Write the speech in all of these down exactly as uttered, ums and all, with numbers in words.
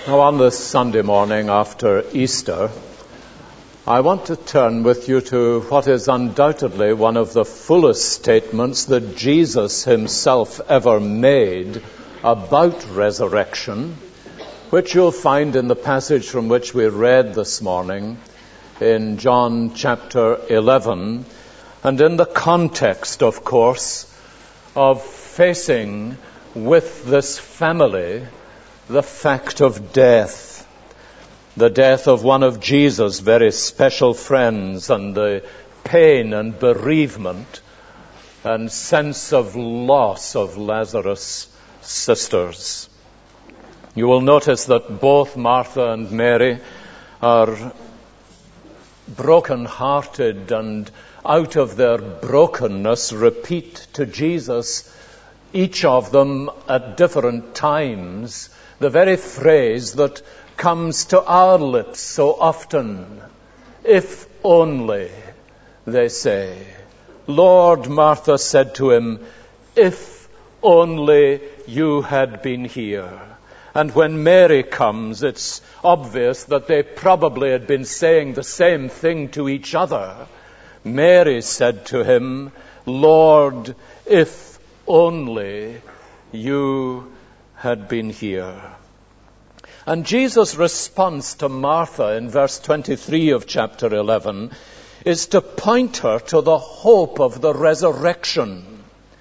Now, on this Sunday morning after Easter, I want to turn with you to what is undoubtedly one of the fullest statements that Jesus himself ever made about resurrection, which you'll find in the passage from which we read this morning in John chapter eleven, and in the context, of course, of facing with this family the fact of death, the death of one of Jesus' very special friends, and the pain and bereavement and sense of loss of Lazarus' sisters. You will notice that both Martha and Mary are broken-hearted and out of their brokenness repeat to Jesus, each of them at different times, the very phrase that comes to our lips so often. If only, they say. Lord, Martha said to him, if only you had been here. And when Mary comes, it's obvious that they probably had been saying the same thing to each other. Mary said to him, Lord, if only you had been here. And Jesus' response to Martha in verse twenty-three of chapter eleven is to point her to the hope of the resurrection.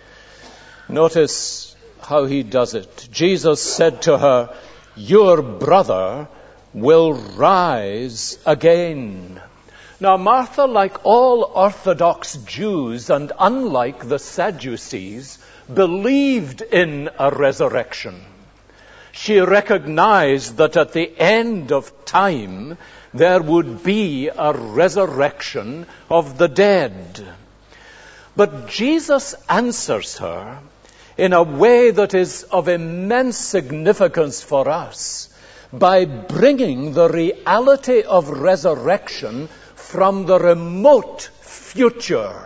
Notice how he does it. Jesus said to her, your brother will rise again. Now, Martha, like all Orthodox Jews and unlike the Sadducees, believed in a resurrection. She recognized that at the end of time there would be a resurrection of the dead. But Jesus answers her in a way that is of immense significance for us by bringing the reality of resurrection from the remote future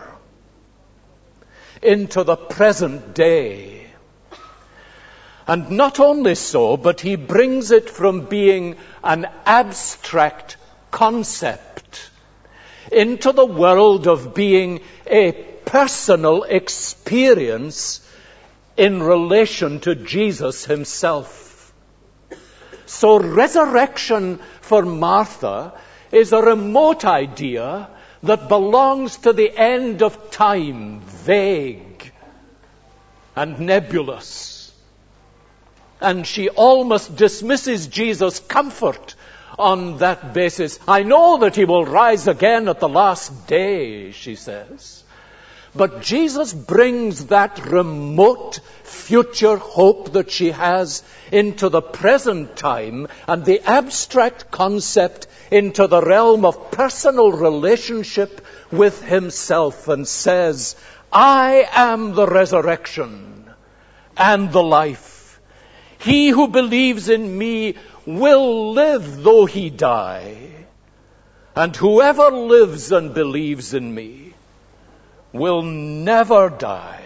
into the present day. And not only so, but he brings it from being an abstract concept into the world of being a personal experience in relation to Jesus himself. So resurrection for Martha is a remote idea that belongs to the end of time, vague and nebulous. And she almost dismisses Jesus' comfort on that basis. I know that he will rise again at the last day, she says. But Jesus brings that remote future hope that she has into the present time, and the abstract concept into the realm of personal relationship with himself, and says, I am the resurrection and the life. He who believes in me will live though he die. And whoever lives and believes in me will never die.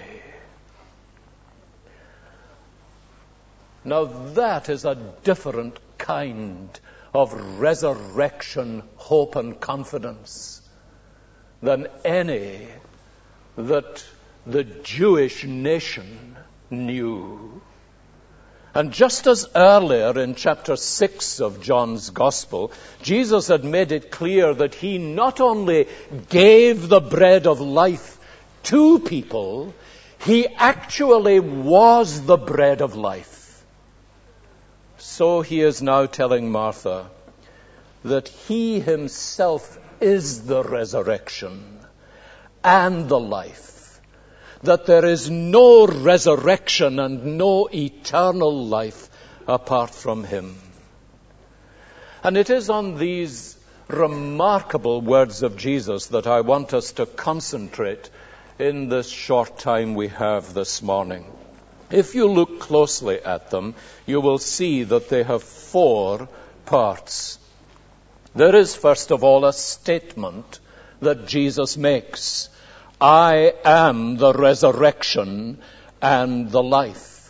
Now that is a different kind of resurrection, hope and confidence than any that the Jewish nation knew. And just as earlier in chapter six of John's Gospel, Jesus had made it clear that he not only gave the bread of life to people, he actually was the bread of life. So he is now telling Martha that he himself is the resurrection and the life. That there is no resurrection and no eternal life apart from him. And it is on these remarkable words of Jesus that I want us to concentrate in this short time we have this morning. If you look closely at them, you will see that they have four parts. There is, first of all, a statement that Jesus makes. I am the resurrection and the life.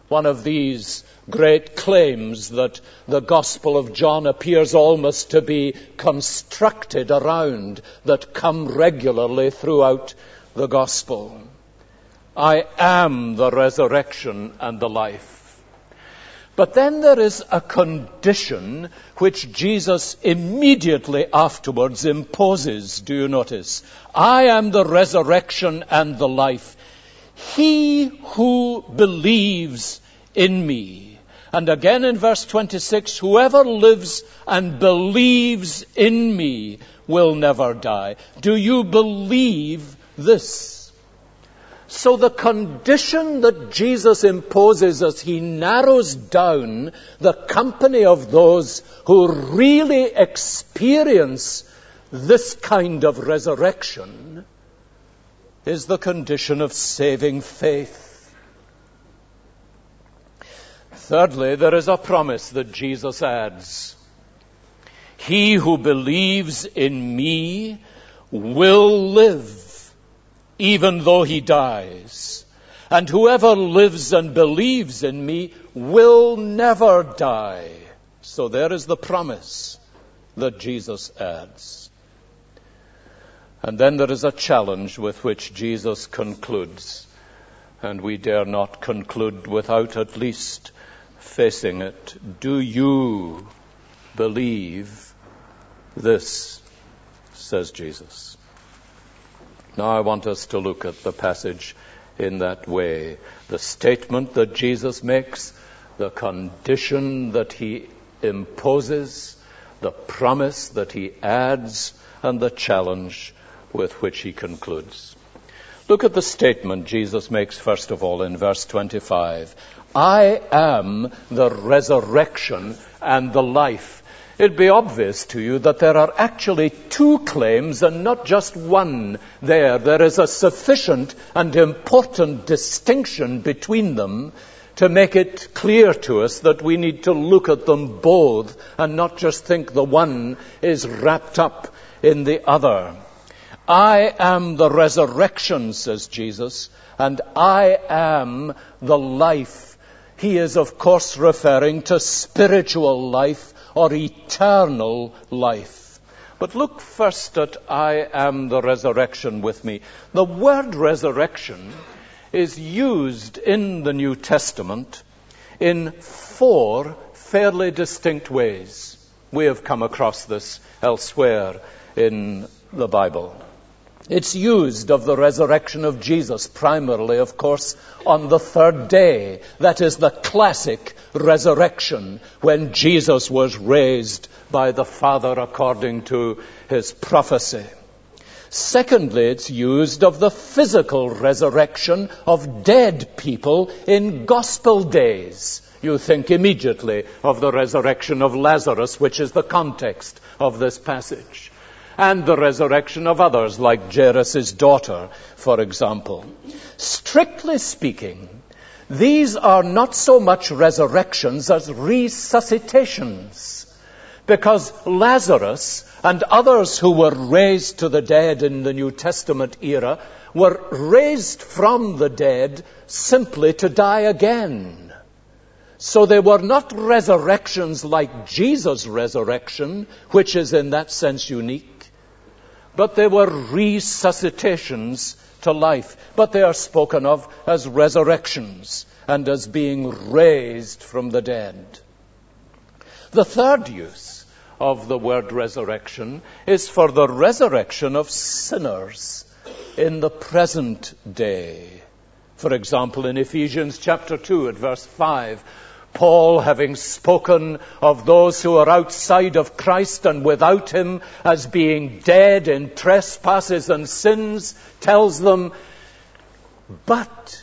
one of these great claims that the Gospel of John appears almost to be constructed around, that come regularly throughout the Gospel. I am the resurrection and the life. But then there is a condition which Jesus immediately afterwards imposes. Do you notice? I am the resurrection and the life. He who believes in me. And again in verse twenty-six, whoever lives and believes in me will never die. Do you believe this? So the condition that Jesus imposes as he narrows down the company of those who really experience this kind of resurrection is the condition of saving faith. Thirdly, there is a promise that Jesus adds. He who believes in me will live, even though he dies. And whoever lives and believes in me will never die. So there is the promise that Jesus adds. And then there is a challenge with which Jesus concludes. And we dare not conclude without at least facing it. Do you believe this? Says Jesus. Now I want us to look at the passage in that way. The statement that Jesus makes, the condition that he imposes, the promise that he adds, and the challenge with which he concludes. Look at the statement Jesus makes first of all in verse twenty-five. I am the resurrection and the life. It'd be obvious to you that there are actually two claims and not just one there. There is a sufficient and important distinction between them to make it clear to us that we need to look at them both and not just think the one is wrapped up in the other. I am the resurrection, says Jesus, and I am the life. He is, of course, referring to spiritual life or eternal life. But look first at I am the resurrection with me. The word resurrection is used in the New Testament in four fairly distinct ways. We have come across this elsewhere in the Bible. It's used of the resurrection of Jesus, primarily, of course, on the third day. That is the classic resurrection, when Jesus was raised by the Father according to his prophecy. Secondly, it's used of the physical resurrection of dead people in gospel days. You think immediately of the resurrection of Lazarus, which is the context of this passage. And the resurrection of others, like Jairus' daughter, for example. Strictly speaking, these are not so much resurrections as resuscitations, because Lazarus and others who were raised to the dead in the New Testament era were raised from the dead simply to die again. So they were not resurrections like Jesus' resurrection, which is in that sense unique, but they were resuscitations to life. But they are spoken of as resurrections and as being raised from the dead. The third use of the word resurrection is for the resurrection of sinners in the present day. For example, in Ephesians chapter two at verse five, Paul, having spoken of those who are outside of Christ and without him as being dead in trespasses and sins, tells them, but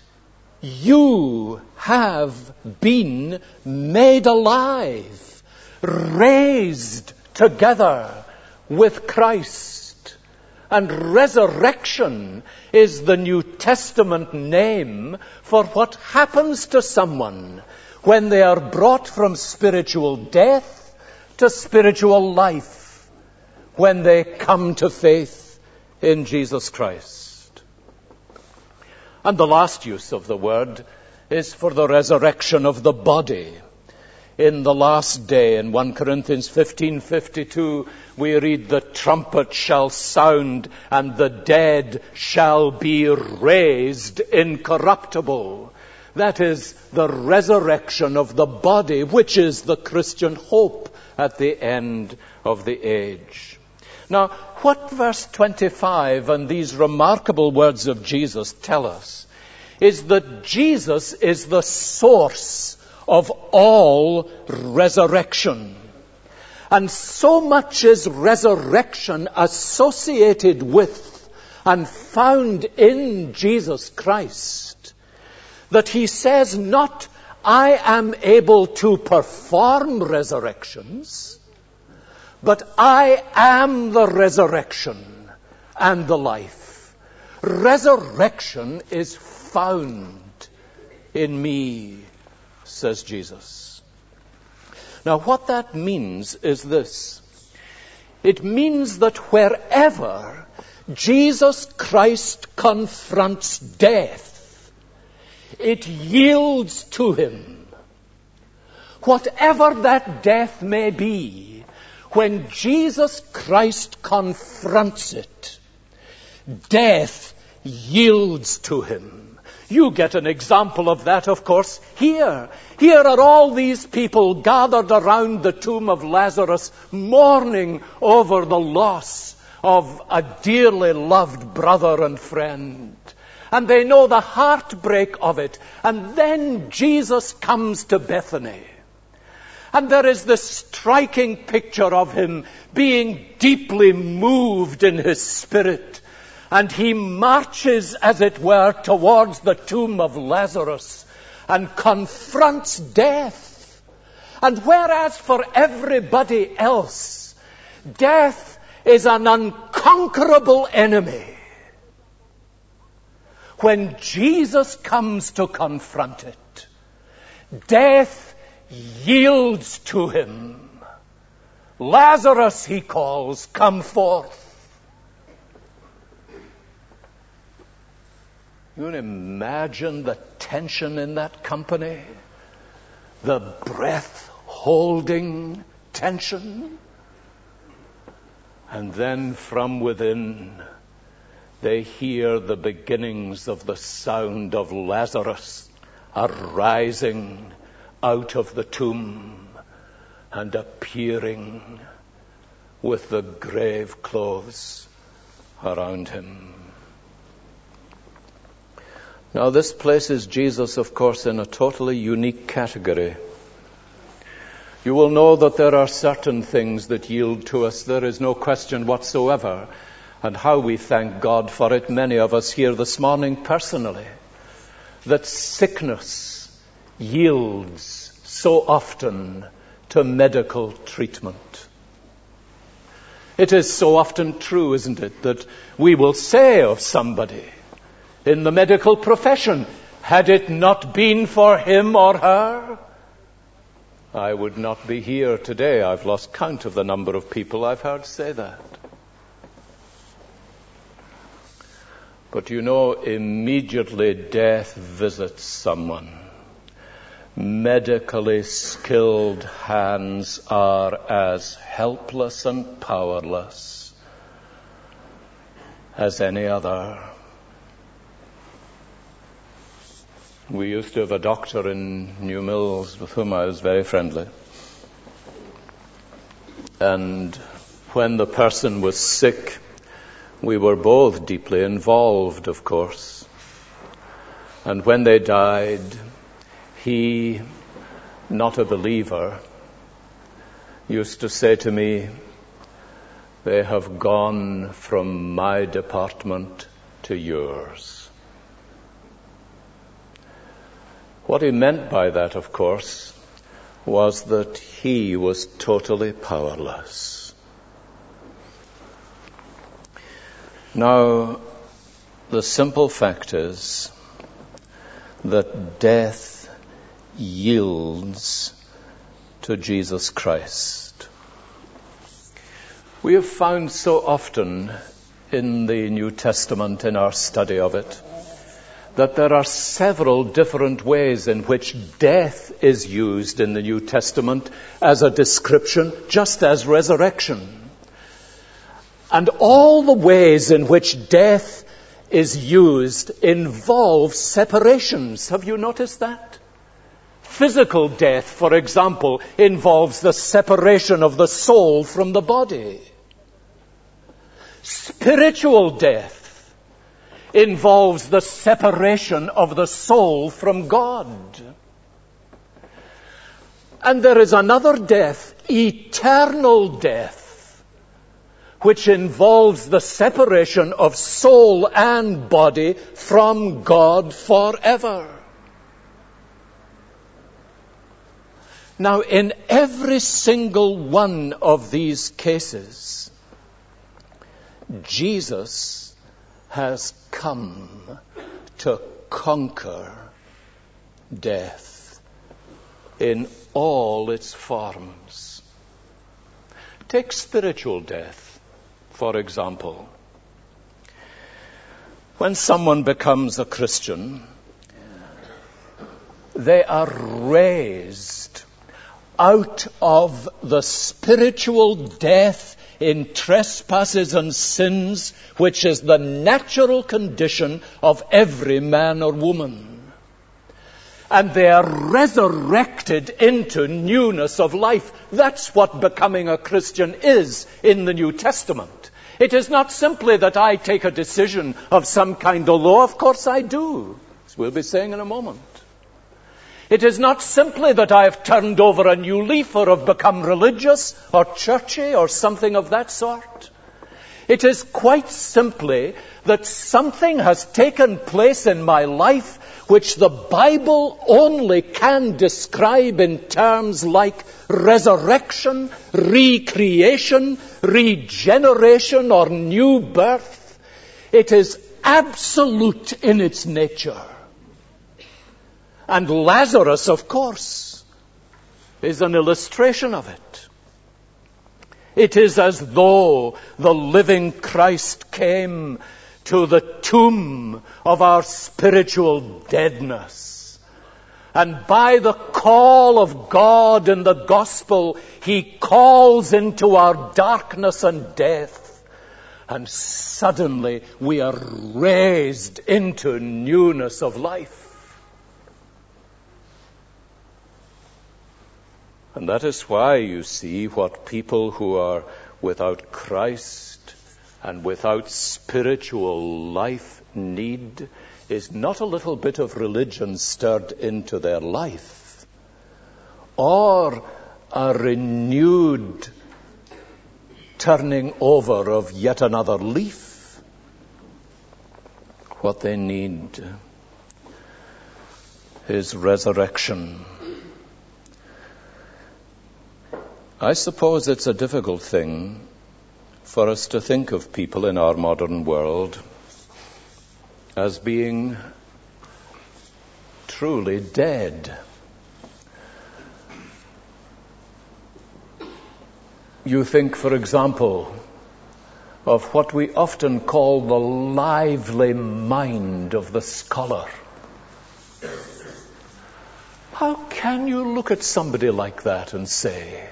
you have been made alive, raised together with Christ. And resurrection is the New Testament name for what happens to someone when they are brought from spiritual death to spiritual life, when they come to faith in Jesus Christ. And the last use of the word is for the resurrection of the body. In the last day, in First Corinthians fifteen fifty-two, we read, the trumpet shall sound, and the dead shall be raised incorruptible. That is the resurrection of the body, which is the Christian hope at the end of the age. Now, what verse twenty-five and these remarkable words of Jesus tell us is that Jesus is the source of all resurrection. And so much is resurrection associated with and found in Jesus Christ that he says not, I am able to perform resurrections, but I am the resurrection and the life. Resurrection is found in me, says Jesus. Now, what that means is this. It means that wherever Jesus Christ confronts death, it yields to him. Whatever that death may be, when Jesus Christ confronts it, death yields to him. You get an example of that, of course, here. Here are all these people gathered around the tomb of Lazarus, mourning over the loss of a dearly loved brother and friend. And they know the heartbreak of it. And then Jesus comes to Bethany. And there is this striking picture of him being deeply moved in his spirit. And he marches, as it were, towards the tomb of Lazarus and confronts death. And whereas for everybody else, death is an unconquerable enemy, when Jesus comes to confront it, death yields to him. Lazarus, he calls, come forth. You can imagine the tension in that company, the breath-holding tension. And then from within, they hear the beginnings of the sound of Lazarus arising out of the tomb and appearing with the grave clothes around him. Now, this places Jesus, of course, in a totally unique category. You will know that there are certain things that yield to us. There is no question whatsoever. And how we thank God for it, many of us here this morning personally, that sickness yields so often to medical treatment. It is so often true, isn't it, that we will say of somebody in the medical profession, had it not been for him or her, I would not be here today. I've lost count of the number of people I've heard say that. But you know, immediately death visits someone. Medically skilled hands are as helpless and powerless as any other. We used to have a doctor in New Mills with whom I was very friendly. And when the person was sick, we were both deeply involved, of course. And when they died, he, not a believer, used to say to me, they have gone from my department to yours. What he meant by that, of course, was that he was totally powerless. Now, the simple fact is that death yields to Jesus Christ. We have found so often in the New Testament, in our study of it, that there are several different ways in which death is used in the New Testament as a description, just as resurrection. And all the ways in which death is used involve separations. Have you noticed that? Physical death, for example, involves the separation of the soul from the body. Spiritual death involves the separation of the soul from God. And there is another death, eternal death, which involves the separation of soul and body from God forever. Now, in every single one of these cases, Jesus has come to conquer death in all its forms. Take spiritual death, for example. When someone becomes a Christian, they are raised out of the spiritual death in trespasses and sins, which is the natural condition of every man or woman. And they are resurrected into newness of life. That's what becoming a Christian is in the New Testament. It is not simply that I take a decision of some kind, although of course I do, as we'll be saying in a moment. It is not simply that I have turned over a new leaf or have become religious or churchy or something of that sort. It is quite simply that something has taken place in my life which the Bible only can describe in terms like resurrection, recreation, regeneration, or new birth. It is absolute in its nature. And Lazarus, of course, is an illustration of it. It is as though the living Christ came to the tomb of our spiritual deadness. And by the call of God in the gospel, He calls into our darkness and death. And suddenly we are raised into newness of life. And that is why you see what people who are without Christ and without spiritual life need is not a little bit of religion stirred into their life, or a renewed turning over of yet another leaf. What they need is resurrection. I suppose it's a difficult thing for us to think of people in our modern world as being truly dead. You think, for example, of what we often call the lively mind of the scholar. How can you look at somebody like that and say,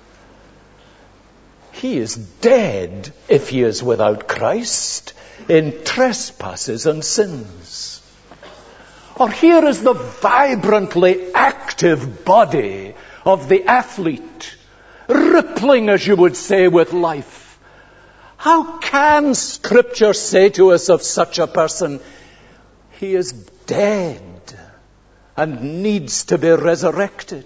he is dead if he is without Christ in trespasses and sins? Or here is the vibrantly active body of the athlete, rippling, as you would say, with life. How can Scripture say to us of such a person, he is dead and needs to be resurrected?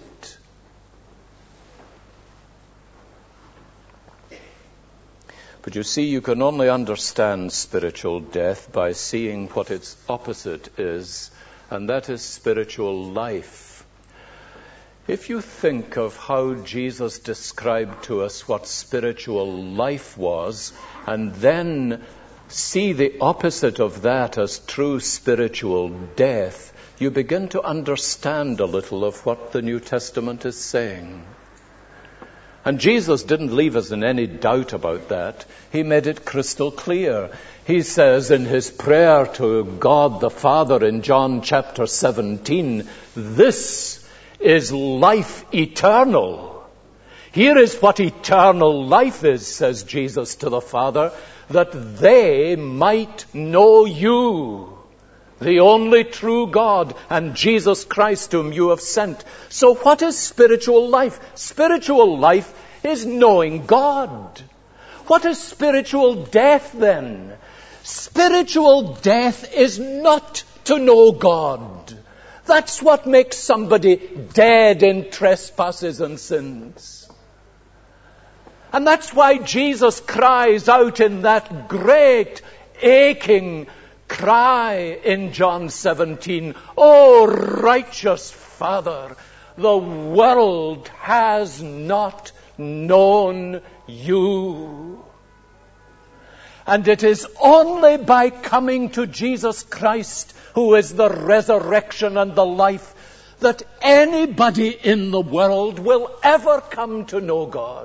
But you see, you can only understand spiritual death by seeing what its opposite is, and that is spiritual life. If you think of how Jesus described to us what spiritual life was, and then see the opposite of that as true spiritual death, you begin to understand a little of what the New Testament is saying. And Jesus didn't leave us in any doubt about that. He made it crystal clear. He says in his prayer to God the Father in John chapter seventeen, "This is life eternal." Here is what eternal life is, says Jesus to the Father, "that they might know you, the only true God, and Jesus Christ whom you have sent." So what is spiritual life? Spiritual life is knowing God. What is spiritual death then? Spiritual death is not to know God. That's what makes somebody dead in trespasses and sins. And that's why Jesus cries out in that great aching cry in John seventeen, "O righteous Father, the world has not known you." And it is only by coming to Jesus Christ, who is the resurrection and the life, that anybody in the world will ever come to know God.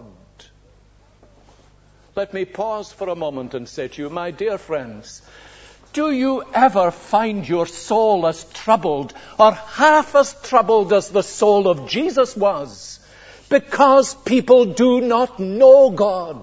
Let me pause for a moment and say to you, my dear friends, do you ever find your soul as troubled or half as troubled as the soul of Jesus was because people do not know God?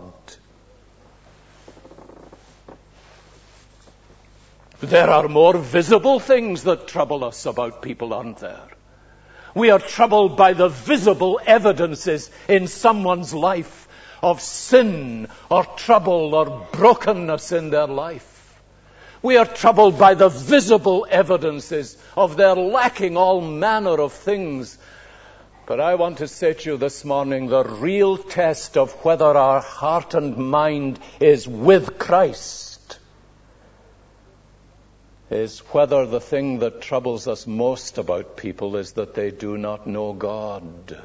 There are more visible things that trouble us about people, aren't there? We are troubled by the visible evidences in someone's life of sin or trouble or brokenness in their life. We are troubled by the visible evidences of their lacking all manner of things. But I want to say to you this morning, the real test of whether our heart and mind is with Christ is whether the thing that troubles us most about people is that they do not know God.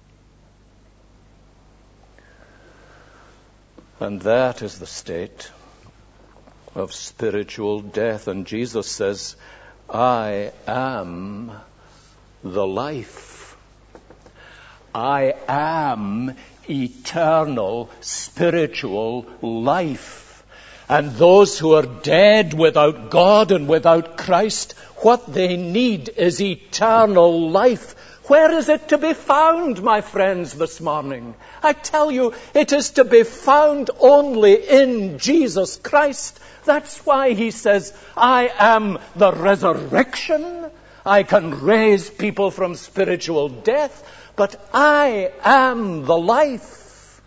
And that is the state of spiritual death. And Jesus says, "I am the life. I am eternal spiritual life." And those who are dead without God and without Christ, what they need is eternal life. Where is it to be found, my friends, this morning? I tell you, it is to be found only in Jesus Christ. That's why he says, "I am the resurrection." I can raise people from spiritual death, but I am the life.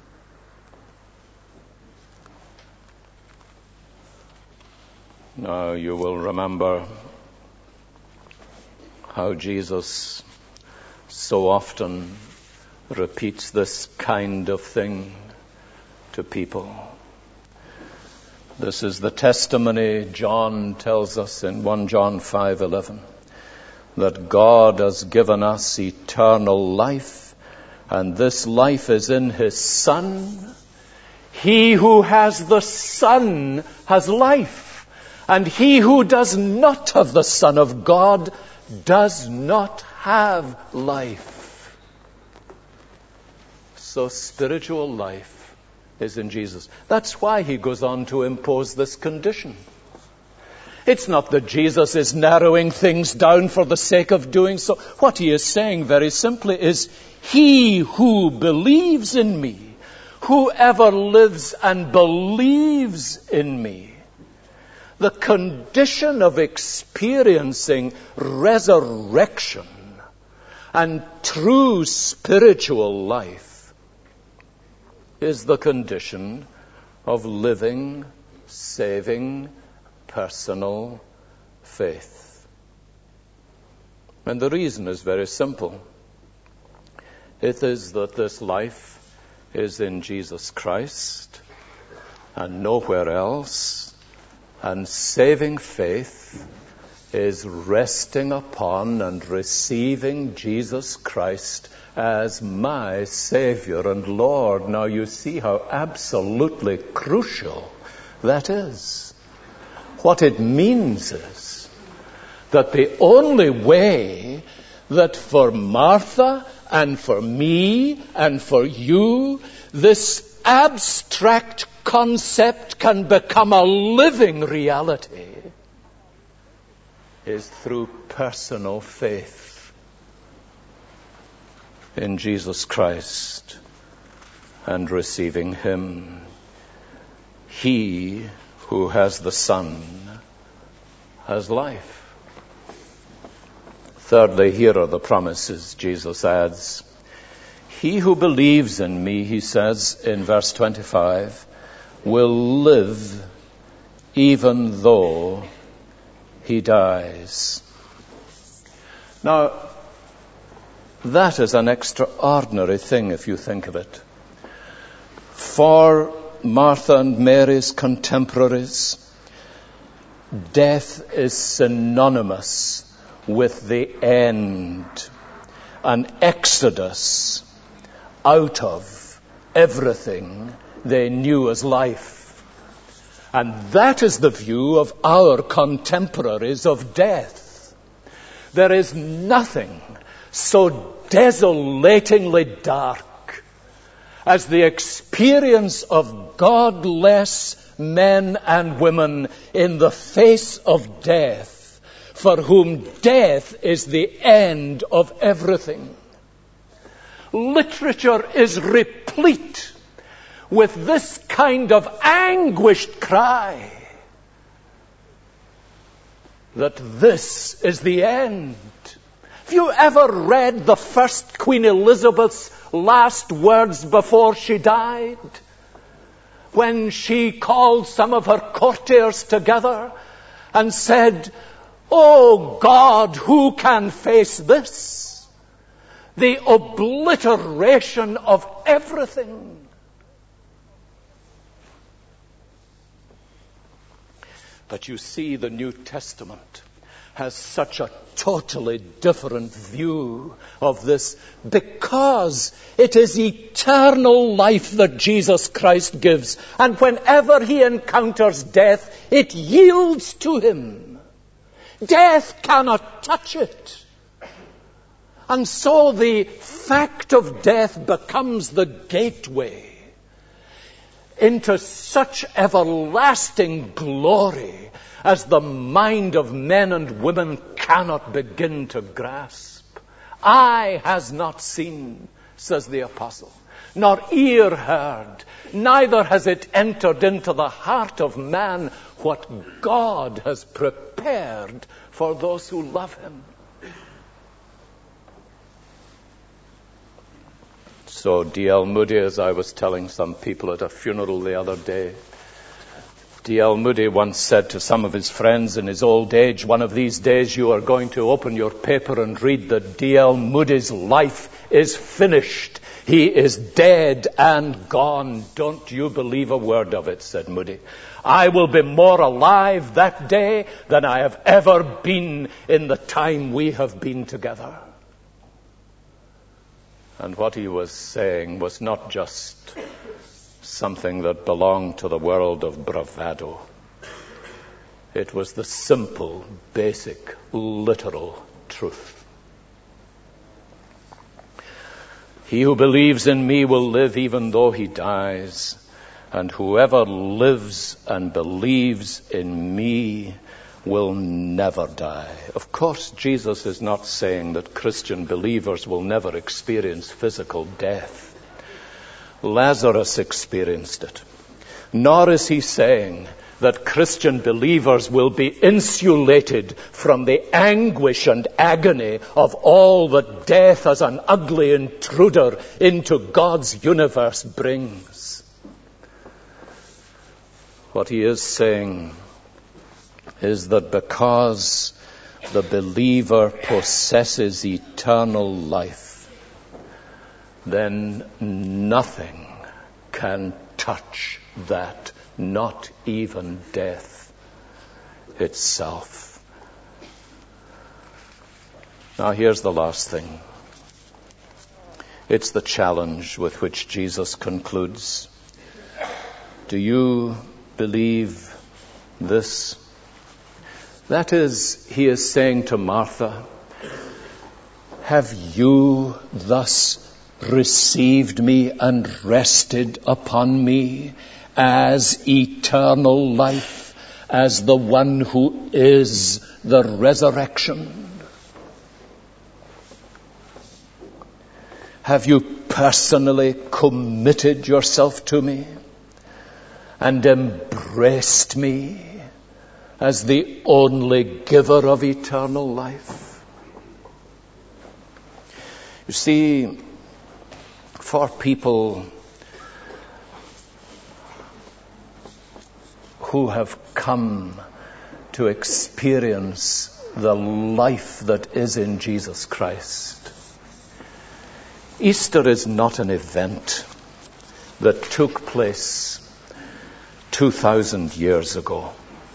Now you will remember how Jesus so often repeats this kind of thing to people. This is the testimony John tells us in First John five eleven, that God has given us eternal life, and this life is in his Son. He who has the Son has life, and he who does not have the Son of God does not have life. So spiritual life is in Jesus. That's why he goes on to impose this condition. It's not that Jesus is narrowing things down for the sake of doing so. What he is saying very simply is, he who believes in me, whoever lives and believes in me, the condition of experiencing resurrection and true spiritual life is the condition of living, saving, personal faith. And the reason is very simple. It is that this life is in Jesus Christ and nowhere else, and saving faith is resting upon and receiving Jesus Christ as my Savior and Lord. Now you see how absolutely crucial that is. What it means is that the only way that for Martha and for me and for you, this abstract concept can become a living reality is through personal faith in Jesus Christ and receiving Him. He who has the Son has life. Thirdly, here are the promises Jesus adds. He who believes in me, he says in verse twenty-five, will live even though he dies. Now, that is an extraordinary thing if you think of it. For Martha and Mary's contemporaries, death is synonymous with the end, an exodus out of everything they knew as life. And that is the view of our contemporaries of death. There is nothing so desolatingly dark as the experience of godless men and women in the face of death, for whom death is the end of everything. Literature is replete with this kind of anguished cry that this is the end. Have you ever read the first Queen Elizabeth's last words before she died? When she called some of her courtiers together and said, "Oh God, who can face this? The obliteration of everything." But you see, the New Testament has such a totally different view of this, because it is eternal life that Jesus Christ gives. And whenever he encounters death, it yields to him. Death cannot touch it. And so the fact of death becomes the gateway into such everlasting glory as the mind of men and women cannot begin to grasp. Eye has not seen, says the apostle, nor ear heard, neither has it entered into the heart of man what God has prepared for those who love him. So D L Moody, as I was telling some people at a funeral the other day, D L Moody once said to some of his friends in his old age, "One of these days you are going to open your paper and read that D L Moody's life is finished. He is dead and gone. Don't you believe a word of it," said Moody. "I will be more alive that day than I have ever been in the time we have been together." And what he was saying was not just something that belonged to the world of bravado. It was the simple, basic, literal truth. He who believes in me will live even though he dies, and whoever lives and believes in me will never die. Of course, Jesus is not saying that Christian believers will never experience physical death. Lazarus experienced it. Nor is he saying that Christian believers will be insulated from the anguish and agony of all that death as an ugly intruder into God's universe brings. What he is saying is that because the believer possesses eternal life, then nothing can touch that, not even death itself. Now here's the last thing. It's the challenge with which Jesus concludes. Do you believe this? That is, he is saying to Martha, have you thus received me and rested upon me as eternal life, as the one who is the resurrection? Have you personally committed yourself to me and embraced me as the only giver of eternal life? You see, for people who have come to experience the life that is in Jesus Christ, Easter is not an event that took place two thousand years ago.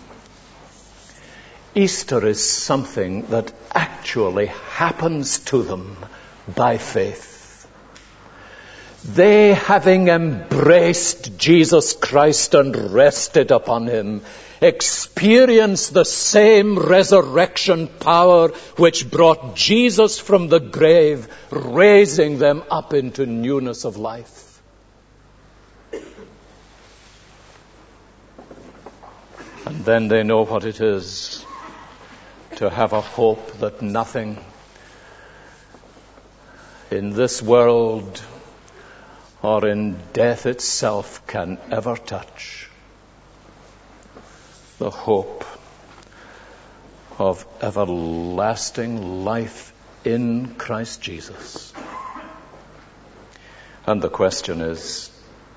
Easter is something that actually happens to them by faith. They, having embraced Jesus Christ and rested upon him, experience the same resurrection power which brought Jesus from the grave, raising them up into newness of life. And then they know what it is to have a hope that nothing in this world or in death itself can ever touch. The hope of everlasting life in Christ Jesus. And the question is,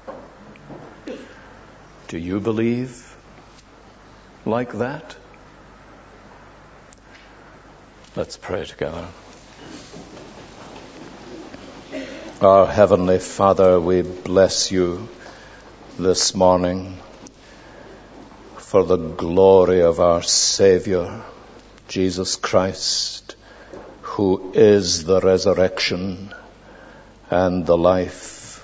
do you believe like that? Let's pray together. Our Heavenly Father, we bless you this morning for the glory of our Savior, Jesus Christ, who is the resurrection and the life.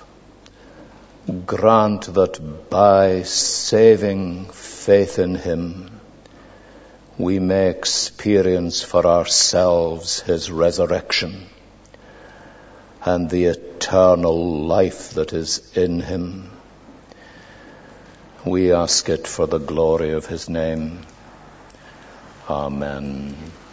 Grant that by saving faith in him, we may experience for ourselves his resurrection and the eternal life that is in him. We ask it for the glory of his name. Amen.